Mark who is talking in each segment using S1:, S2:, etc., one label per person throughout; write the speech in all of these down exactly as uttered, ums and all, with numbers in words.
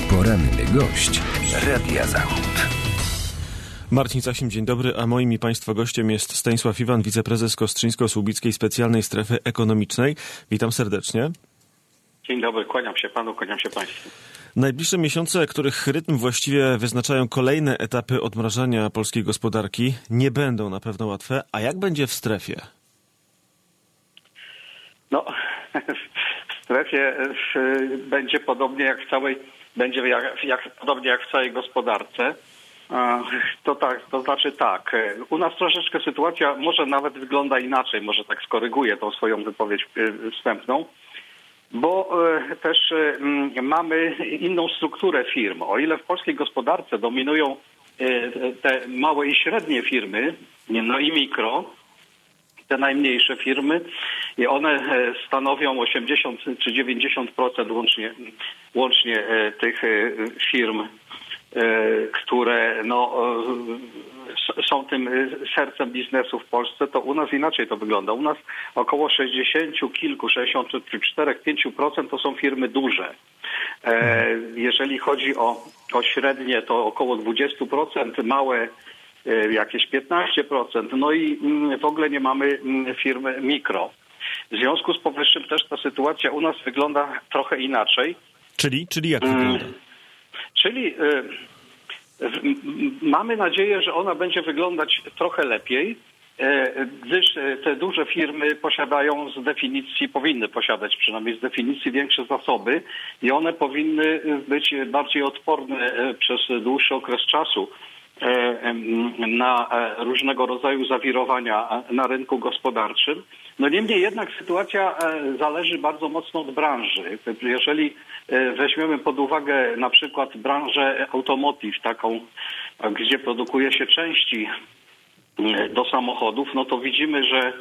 S1: Poranny gość Radia Zachód.
S2: Marcin Sasim, dzień dobry, a moim i Państwa gościem jest Stanisław Iwan, wiceprezes Kostrzyńsko-Słubickiej Specjalnej Strefy Ekonomicznej. Witam serdecznie.
S3: Dzień dobry, kłaniam się Panu, kłaniam się Państwu.
S2: Najbliższe miesiące, których rytm właściwie wyznaczają kolejne etapy odmrażania polskiej gospodarki, nie będą na pewno łatwe. A jak będzie w strefie?
S3: No, w strefie będzie podobnie jak w całej, będzie jak, jak, podobnie jak w całej gospodarce. To tak, to znaczy tak, u nas troszeczkę sytuacja może nawet wygląda inaczej, może tak skoryguję tą swoją wypowiedź wstępną, bo też mamy inną strukturę firm. O ile w polskiej gospodarce dominują te małe i średnie firmy, no i mikro, te najmniejsze firmy, i one stanowią osiemdziesiąt czy dziewięćdziesiąt procent łącznie, łącznie tych firm, które no, są tym sercem biznesu w Polsce, to u nas inaczej to wygląda. U nas około sześćdziesiąt kilku, sześćdziesiąt cztery do pięciu procent to są firmy duże. Jeżeli chodzi o, o średnie, to około dwadzieścia procent, małe jakieś piętnaście procent, no i w ogóle nie mamy firmy mikro. W związku z powyższym też ta sytuacja u nas wygląda trochę inaczej.
S2: Czyli, czyli jak wygląda?
S3: Czyli y, mamy nadzieję, że ona będzie wyglądać trochę lepiej, y, gdyż te duże firmy posiadają z definicji, powinny posiadać przynajmniej z definicji większe zasoby i one powinny być bardziej odporne przez dłuższy okres czasu na różnego rodzaju zawirowania na rynku gospodarczym. No niemniej jednak sytuacja zależy bardzo mocno od branży. Jeżeli weźmiemy pod uwagę na przykład branżę automotive, taką, gdzie produkuje się części do samochodów, no to widzimy, że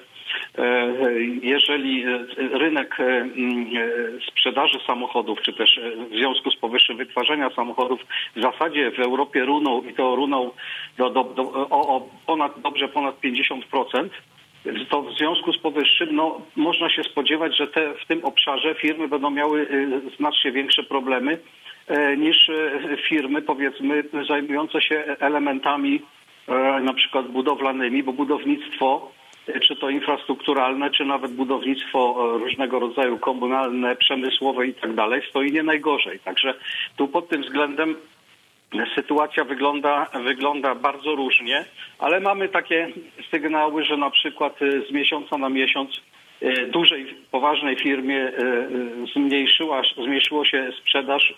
S3: jeżeli rynek sprzedaży samochodów, czy też w związku z powyższym wytwarzania samochodów w zasadzie w Europie runął i to runął do, do, do, o, o ponad, dobrze ponad pięćdziesiąt procent, to w związku z powyższym no, można się spodziewać, że te, w tym obszarze firmy będą miały znacznie większe problemy niż firmy, powiedzmy, zajmujące się elementami na przykład budowlanymi, bo budownictwo, czy to infrastrukturalne, czy nawet budownictwo różnego rodzaju komunalne, przemysłowe i tak dalej, stoi nie najgorzej. Także tu pod tym względem sytuacja wygląda, wygląda bardzo różnie, ale mamy takie sygnały, że na przykład z miesiąca na miesiąc dużej, poważnej firmie zmniejszyła, zmniejszyło się sprzedaż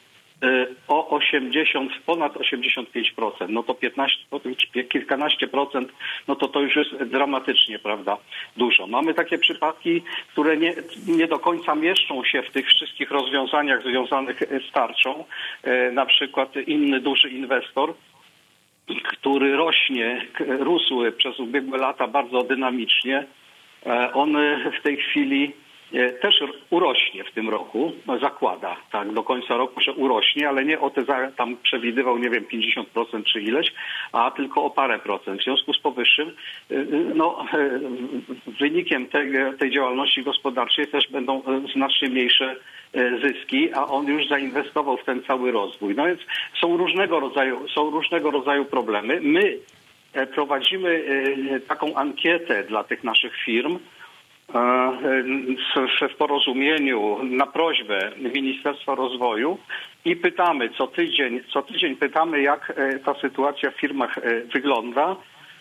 S3: o osiemdziesiąt, ponad osiemdziesiąt pięć procent, no to piętnaście, kilkanaście procent, no to to już jest dramatycznie, prawda, dużo. Mamy takie przypadki, które nie, nie do końca mieszczą się w tych wszystkich rozwiązaniach związanych z tarczą. Na przykład inny duży inwestor, który rośnie, rósł przez ubiegłe lata bardzo dynamicznie, on w tej chwili też urośnie w tym roku, zakłada tak do końca roku, że urośnie, ale nie o te tam przewidywał, nie wiem, pięćdziesiąt procent czy ileś, a tylko o parę procent. W związku z powyższym no, wynikiem tej, tej działalności gospodarczej też będą znacznie mniejsze zyski, a on już zainwestował w ten cały rozwój. No więc są różnego rodzaju, są różnego rodzaju problemy. My prowadzimy taką ankietę dla tych naszych firm, w porozumieniu na prośbę Ministerstwa Rozwoju i pytamy co tydzień, co tydzień pytamy, jak ta sytuacja w firmach wygląda.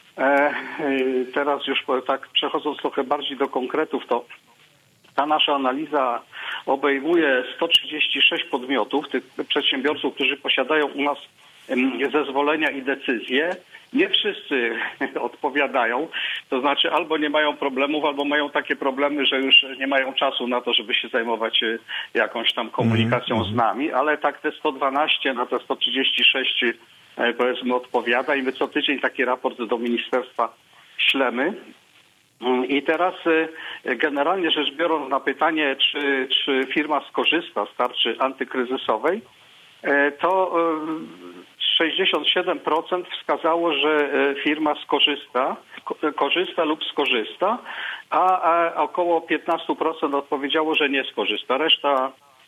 S3: Teraz już tak przechodząc trochę bardziej do konkretów, to ta nasza analiza obejmuje sto trzydzieści sześć podmiotów, tych przedsiębiorców, którzy posiadają u nas zezwolenia i decyzje. Nie wszyscy odpowiadają, to znaczy albo nie mają problemów, albo mają takie problemy, że już nie mają czasu na to, żeby się zajmować jakąś tam komunikacją z nami, ale tak te sto dwanaście na te sto trzydzieści sześć powiedzmy odpowiada i my co tydzień taki raport do ministerstwa ślemy. I teraz generalnie rzecz biorąc na pytanie, czy, czy firma skorzysta z tarczy antykryzysowej, to sześćdziesiąt siedem procent wskazało, że firma skorzysta, korzysta lub skorzysta, a około piętnaście procent odpowiedziało, że nie skorzysta. Reszta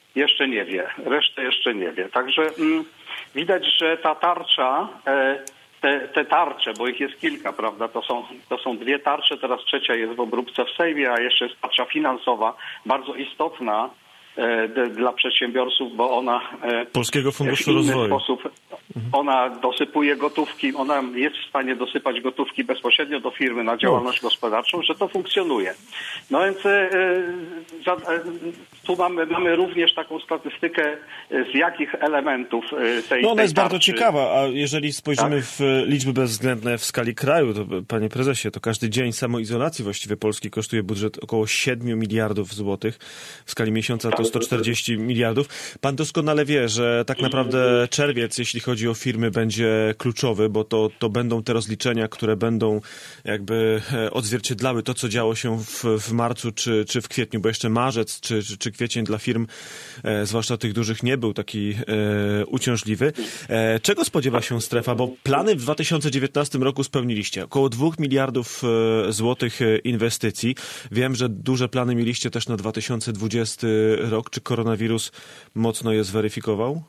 S3: jeszcze nie wie. Reszta jeszcze nie wie. Także mm, widać, że ta tarcza, e, te, te tarcze, bo ich jest kilka, prawda, to są, to są dwie tarcze, teraz trzecia jest w obróbce w Sejmie, a jeszcze jest tarcza finansowa, bardzo istotna e, d, dla przedsiębiorców, bo ona e,
S2: Polskiego Funduszu
S3: w inny
S2: Rozwoju.
S3: sposób, ona dosypuje gotówki, ona jest w stanie dosypać gotówki bezpośrednio do firmy na działalność gospodarczą, że to funkcjonuje. No więc e, za, e, tu mamy, mamy również taką statystykę, z jakich elementów e, tej
S2: No ona
S3: tej
S2: jest bardzo
S3: tarczy-
S2: ciekawa, a jeżeli spojrzymy
S3: Tak.
S2: w liczby bezwzględne w skali kraju, to panie prezesie, to każdy dzień samoizolacji właściwie Polski kosztuje budżet około siedmiu miliardów złotych. W skali miesiąca to sto czterdzieści miliardów. Pan doskonale wie, że tak naprawdę czerwiec, jeśli chodzi o firmy, będzie kluczowy, bo to, to będą te rozliczenia, które będą jakby odzwierciedlały to, co działo się w, w marcu czy, czy w kwietniu, bo jeszcze marzec czy, czy, czy kwiecień dla firm, e, zwłaszcza tych dużych, nie był taki e, uciążliwy. E, czego spodziewa się strefa? Bo plany w dwa tysiące dziewiętnastym roku spełniliście. Około dwóch miliardów e, złotych e, inwestycji. Wiem, że duże plany mieliście też na dwa tysiące dwudziesty rok. Czy koronawirus mocno je zweryfikował?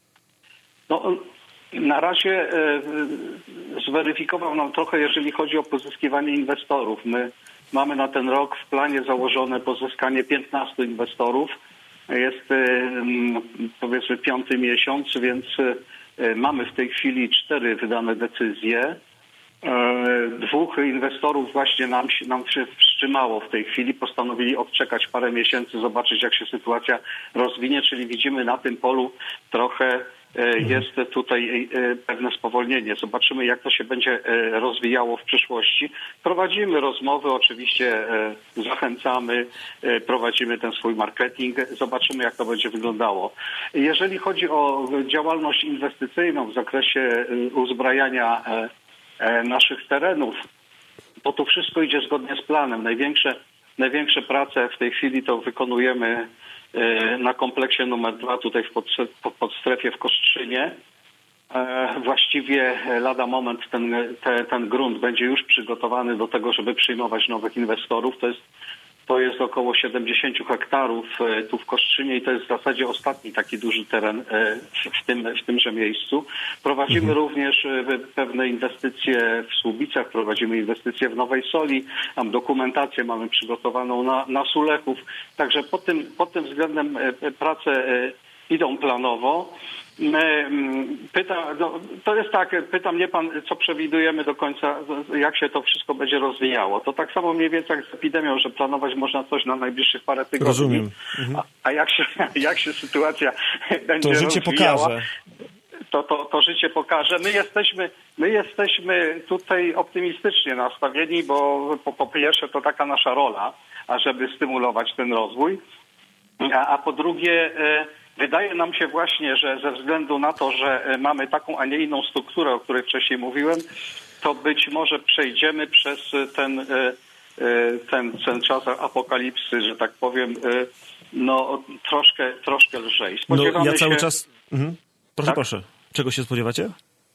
S3: No, na razie e, zweryfikował nam trochę, jeżeli chodzi o pozyskiwanie inwestorów. My mamy na ten rok w planie założone pozyskanie piętnastu inwestorów. Jest e, m, powiedzmy piąty miesiąc, więc e, mamy w tej chwili cztery wydane decyzje. E, dwóch inwestorów właśnie nam, się- nam się wstrzymało w tej chwili. Postanowili odczekać parę miesięcy, zobaczyć jak się sytuacja rozwinie, czyli widzimy na tym polu trochę e, jest tutaj e, pewne spowolnienie. Zobaczymy jak to się będzie e, rozwijało w przyszłości. Prowadzimy rozmowy, oczywiście e, zachęcamy, e, prowadzimy ten swój marketing. Zobaczymy jak to będzie wyglądało. Jeżeli chodzi o działalność inwestycyjną w zakresie e, uzbrajania e, e, naszych terenów, bo to wszystko idzie zgodnie z planem. Największe, największe prace w tej chwili to wykonujemy e, na kompleksie numer dwa tutaj w podstrefie, podstrefie w Kostrzynie. E, Właściwie lada moment ten, te, ten grunt będzie już przygotowany do tego, żeby przyjmować nowych inwestorów. To jest, to jest około siedemdziesiąt hektarów e, tu w Kostrzynie i to jest w zasadzie ostatni taki duży teren e, w, w, tym, w tymże miejscu. Prowadzimy również e, pewne inwestycje w Słubicach, prowadzimy inwestycje w Nowej Soli, tam dokumentację mamy przygotowaną na, na Sulechów. Także pod tym, pod tym względem e, e, prace e, idą planowo. E, Pyta, no, to jest tak, pyta mnie pan, co przewidujemy do końca, jak się to wszystko będzie rozwijało. To tak samo mniej więcej jak z epidemią, że planować można coś na najbliższych parę tygodni.
S2: Rozumiem. Mhm.
S3: A, a jak się, jak się sytuacja będzie
S2: To życie
S3: rozwijała,
S2: pokaże.
S3: To, to, to życie pokaże. My jesteśmy, my jesteśmy tutaj optymistycznie nastawieni, bo po, po pierwsze to taka nasza rola, ażeby stymulować ten rozwój, a, a po drugie e, wydaje nam się właśnie, że ze względu na to, że e, mamy taką, a nie inną strukturę, o której wcześniej mówiłem, to być może przejdziemy przez ten, e, e, ten, ten czas apokalipsy, że tak powiem, e, no troszkę, troszkę lżej.
S2: No
S3: Spodziewamy
S2: ja cały
S3: się...
S2: czas... Mhm. Proszę,
S3: Tak?
S2: proszę. Czego się spodziewacie?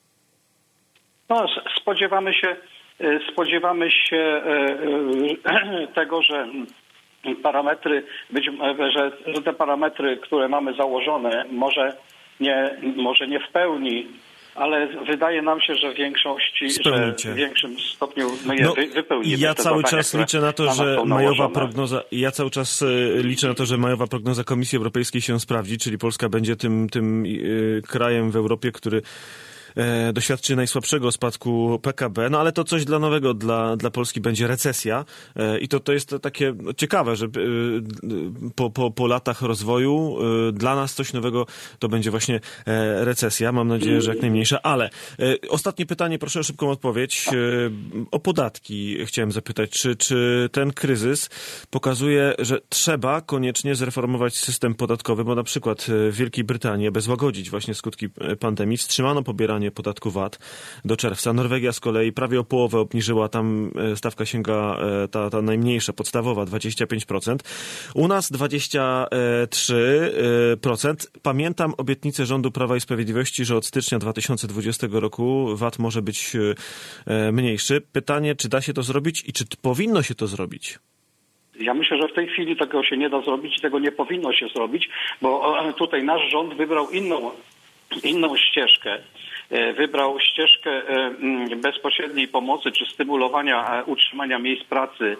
S3: No, s- spodziewamy się, e, spodziewamy się e, e, tego, że parametry, być, e, że że te parametry, które mamy założone, może nie, może nie w pełni, ale wydaje nam się, że w większości,
S2: Spełnicie.
S3: że w większym stopniu my je
S2: No,
S3: wy, wypełnimy.
S2: ja
S3: te
S2: cały
S3: zadania,
S2: czas
S3: które
S2: liczę na to,
S3: nas
S2: że
S3: są
S2: majowa
S3: nałożone.
S2: prognoza, ja cały czas y, liczę na to, że majowa prognoza Komisji Europejskiej się sprawdzi, czyli Polska będzie tym, tym y, krajem w Europie, który e, doświadczy najsłabszego spadku P K B, no ale to coś dla nowego dla, dla Polski będzie recesja e, i to, to jest takie ciekawe, że e, po, po, po latach rozwoju e, dla nas coś nowego to będzie właśnie e, recesja. Mam nadzieję, że jak najmniejsza, ale e, ostatnie pytanie, proszę o szybką odpowiedź. E, o podatki chciałem zapytać, czy, czy ten kryzys pokazuje, że trzeba koniecznie zreformować system podatkowy, bo na przykład w Wielkiej Brytanii, aby złagodzić właśnie skutki pandemii, wstrzymano pobieranie podatku V A T do czerwca. Norwegia z kolei prawie o połowę obniżyła, tam stawka sięga ta, ta najmniejsza, podstawowa, dwadzieścia pięć procent. U nas dwadzieścia trzy procent. Pamiętam obietnicę rządu Prawa i Sprawiedliwości, że od stycznia dwa tysiące dwudziestego roku V A T może być mniejszy. Pytanie, czy da się to zrobić i czy powinno się to zrobić?
S3: Ja myślę, że w tej chwili tego się nie da zrobić i tego nie powinno się zrobić, bo tutaj nasz rząd wybrał inną, inną ścieżkę. Wybrał ścieżkę bezpośredniej pomocy czy stymulowania utrzymania miejsc pracy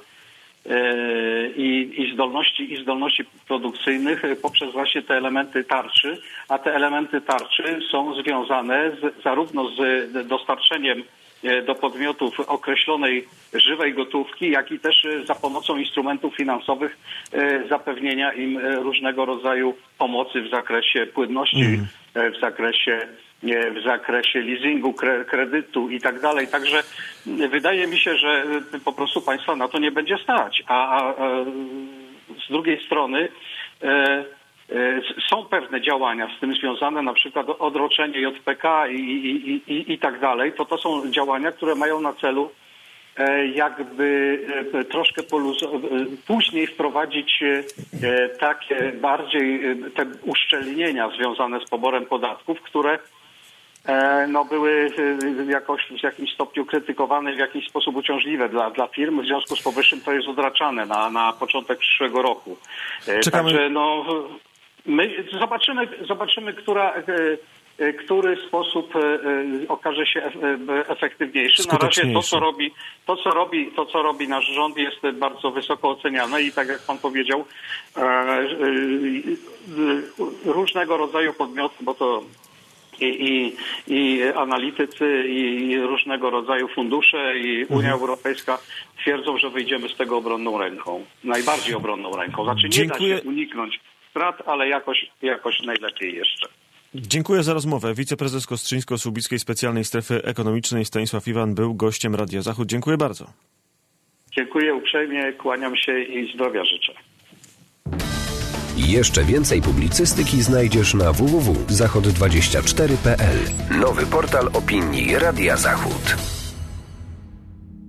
S3: i, i zdolności i zdolności produkcyjnych poprzez właśnie te elementy tarczy, a te elementy tarczy są związane z, zarówno z dostarczeniem do podmiotów określonej żywej gotówki, jak i też za pomocą instrumentów finansowych zapewnienia im różnego rodzaju pomocy w zakresie płynności, mm. w zakresie w zakresie leasingu, kredytu i tak dalej. Także wydaje mi się, że po prostu państwa na to nie będzie stać. A, a, a z drugiej strony e, e, są pewne działania z tym związane, na przykład odroczenie J P K i, i, i, i tak dalej. To to są działania, które mają na celu e, jakby e, troszkę poluzować, później wprowadzić e, takie bardziej e, te uszczelnienia związane z poborem podatków, które no były jakoś w jakimś stopniu krytykowane, w jakiś sposób uciążliwe dla, dla firm. W związku z powyższym to jest odraczane na, na początek przyszłego roku. Czekamy. Także no, my zobaczymy, zobaczymy, która, który sposób okaże się efektywniejszy. Na razie to, co robi, to, co robi, to, co robi nasz rząd, jest bardzo wysoko oceniane i tak jak pan powiedział, różnego rodzaju podmioty, bo to I, i, i analitycy, i różnego rodzaju fundusze, i Unia mhm. Europejska twierdzą, że wyjdziemy z tego obronną ręką. Najbardziej obronną ręką. Znaczy nie Dziękuję. Da się uniknąć strat, ale jakoś, jakoś najlepiej jeszcze.
S2: Dziękuję za rozmowę. Wiceprezes Kostrzyńsko-Słubickiej Specjalnej Strefy Ekonomicznej Stanisław Iwan był gościem Radia Zachód. Dziękuję bardzo.
S3: Dziękuję uprzejmie, kłaniam się i zdrowia życzę.
S1: Jeszcze więcej publicystyki znajdziesz na w w w kropka zachod dwadzieścia cztery kropka p l. Nowy portal opinii Radia Zachód.